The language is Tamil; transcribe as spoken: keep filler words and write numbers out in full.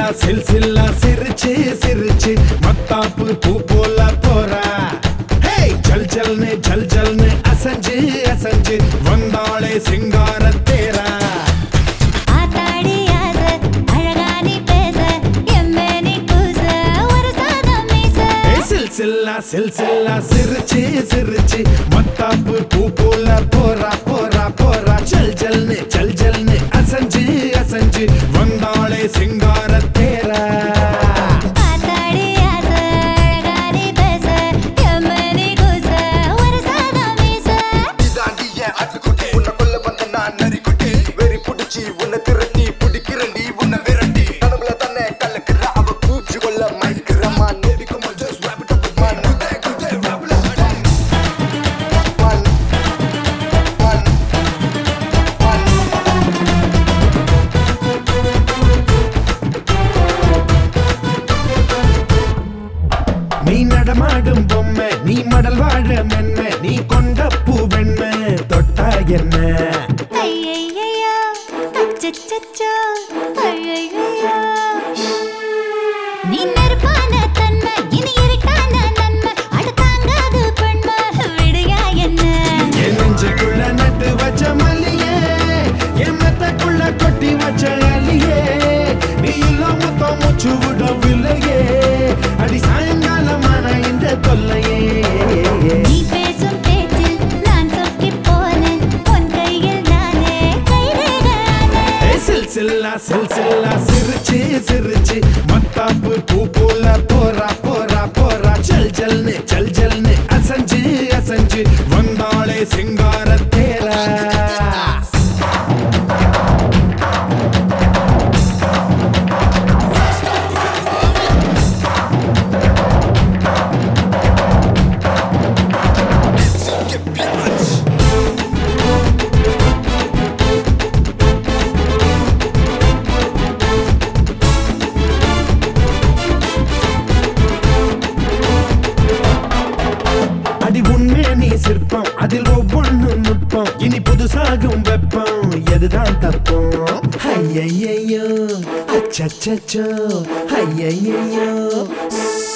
சில்சில்லா சிரிச்சு சிரிச்சு மத்தாப்பு பூ போல போறா. ஜல் ஜல்னு ஜல் ஜல்னு அசஞ்சு அசஞ்சு வந்தாளே சிங்கார தேரா. சில்சில்லா சில்சில்லா சிரிச்சு சிரிச்சு மத்தாப்பு பூ போல போறா போறா போறா. ஜல் ஜல்னு ஜல் ஜல்னு அசஞ்சு அசஞ்சு வந்தாளே சிங்கார தேரா. உன்னை திரட்டி பிடிக்கிறண்டி உன்னை விரட்டி கனவுல தானே கலக்குற அவ பூச்சி கொள்ள மயக்கிறமா. நீ நடமாடும் பொம்மை நீ மடல் வாழ மென்ம நீ கொண்ட பூ வெண்ம தொட்டா என்ன. நீ நெருப்பான தன்மை இனி இருக்கான நன்மை அடுத்தாங்காது பெண்மை விடுயா என்ன. என் நெஞ்சுக்குள்ள நட்டு வச்ச மல்லியே என் மெத்தக்குள்ள கொட்டி வச்ச அலியே நீ இல்லாம மொத்தம் மூச்சு விடவில்லையே அடி சாயங்காலமான இந்த தொல்லையே. நீ பேசும் பேச்சில் நான் சொக்கி போனேன் உன் கையில் நானே கைரேகானே. சில்சில்லா சில்சில்லா சிரிச்சு சிரிச்சு மத்தாப்பு பூ போல போறா போறா போறா. ஜல் ஜல்னு ஜல் ஜல்னு அசஞ்சு அசஞ்சு வந்தாளே சிங்கார தேரா. அடி உண்மை நீ சிற்பம் அதில் ஒவ்வொன்னு நுட்பம் இனி புதுசாகும் வெப்பம் எதுதான் தப்போம். ஐயையோ அச்சச்சோ ஐயையோ